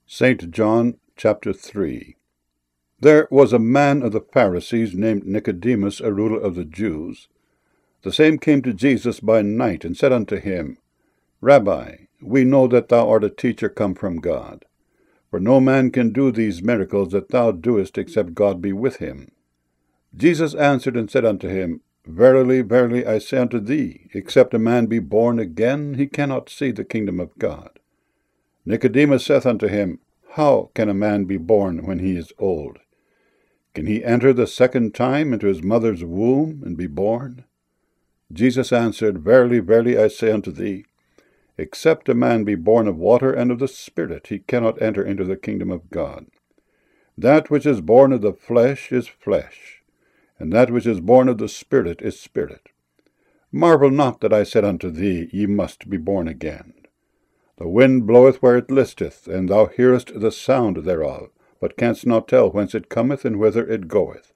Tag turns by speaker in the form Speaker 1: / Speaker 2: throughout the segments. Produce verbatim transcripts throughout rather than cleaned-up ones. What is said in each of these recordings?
Speaker 1: Saint John chapter three. There was a man of the Pharisees named Nicodemus, a ruler of the Jews. The same came to Jesus by night, and said unto him, Rabbi, we know that thou art a teacher come from God. For no man can do these miracles that thou doest, except God be with him. Jesus answered and said unto him, Verily, verily, I say unto thee, except a man be born again, he cannot see the kingdom of God. Nicodemus saith unto him, How can a man be born when he is old? Can he enter the second time into his mother's womb and be born? Jesus answered, Verily, verily, I say unto thee, except a man be born of water and of the Spirit, he cannot enter into the kingdom of God. That which is born of the flesh is flesh, and that which is born of the Spirit is spirit. Marvel not that I said unto thee, Ye must be born again. The wind bloweth where it listeth, and thou hearest the sound thereof, but canst not tell whence it cometh and whither it goeth.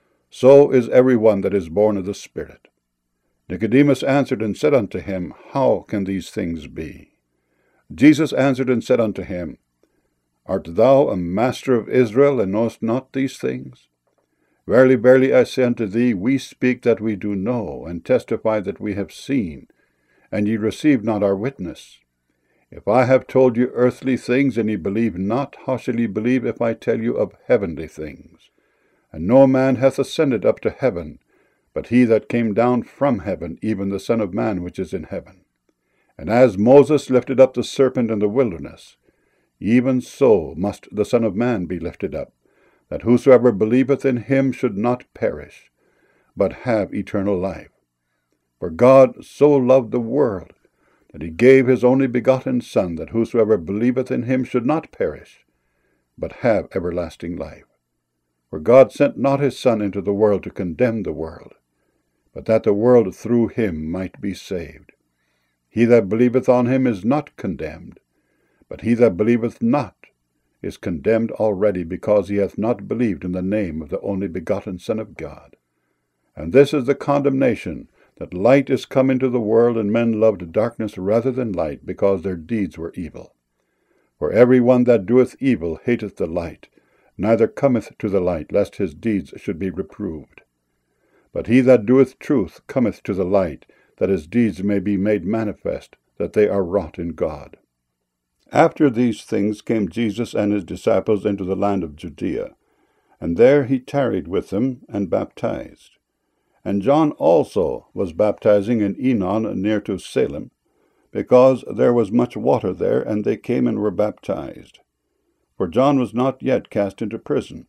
Speaker 1: So is every one that is born of the Spirit. Nicodemus answered and said unto him, How can these things be? Jesus answered and said unto him, Art thou a master of Israel, and knowest not these things? Verily, verily, I say unto thee, we speak that we do know, and testify that we have seen, and ye receive not our witness. If I have told you earthly things, and ye believe not, how shall ye believe if I tell you of heavenly things? And no man hath ascended up to heaven, but he that came down from heaven, even the Son of Man which is in heaven. And as Moses lifted up the serpent in the wilderness, even so must the Son of Man be lifted up, that whosoever believeth in him should not perish, but have eternal life. For God so loved the world, that he gave his only begotten Son, that whosoever believeth in him should not perish, but have everlasting life. For God sent not his Son into the world to condemn the world, but that the world through him might be saved. He that believeth on him is not condemned, but he that believeth not is condemned already, because he hath not believed in the name of the only begotten Son of God. And this is the condemnation, that light is come into the world, and men loved darkness rather than light, because their deeds were evil. For every one that doeth evil hateth the light, neither cometh to the light, lest his deeds should be reproved. But he that doeth truth cometh to the light, that his deeds may be made manifest, that they are wrought in God. After these things came Jesus and his disciples into the land of Judea, and there he tarried with them, and baptized. And John also was baptizing in Enon near to Salem, because there was much water there, and they came and were baptized. For John was not yet cast into prison.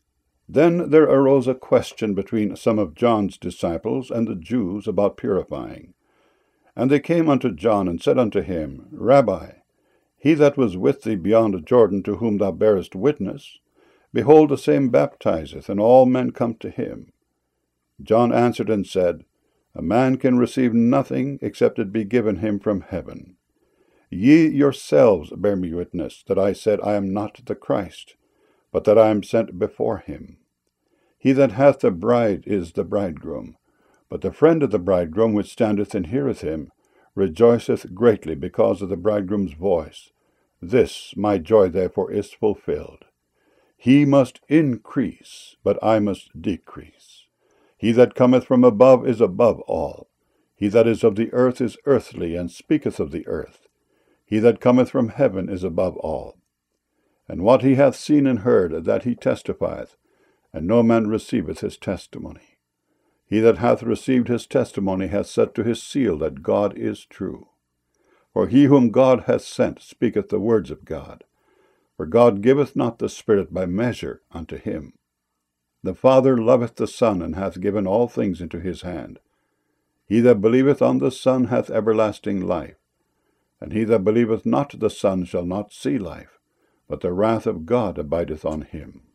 Speaker 1: Then there arose a question between some of John's disciples and the Jews about purifying. And they came unto John, and said unto him, Rabbi, he that was with thee beyond Jordan, to whom thou bearest witness, behold, the same baptizeth, and all men come to him. John answered and said, A man can receive nothing except it be given him from heaven. Ye yourselves bear me witness, that I said, I am not the Christ, but that I am sent before him. He that hath the bride is the bridegroom, but the friend of the bridegroom, which standeth and heareth him, rejoiceth greatly because of the bridegroom's voice. This my joy therefore is fulfilled. He must increase, but I must decrease. He that cometh from above is above all. He that is of the earth is earthly, and speaketh of the earth. He that cometh from heaven is above all. And what he hath seen and heard, that he testifieth, and no man receiveth his testimony. He that hath received his testimony hath set to his seal that God is true. For he whom God hath sent speaketh the words of God. For God giveth not the Spirit by measure unto him. The Father loveth the Son, and hath given all things into his hand. He that believeth on the Son hath everlasting life. And he that believeth not the Son shall not see life, but the wrath of God abideth on him.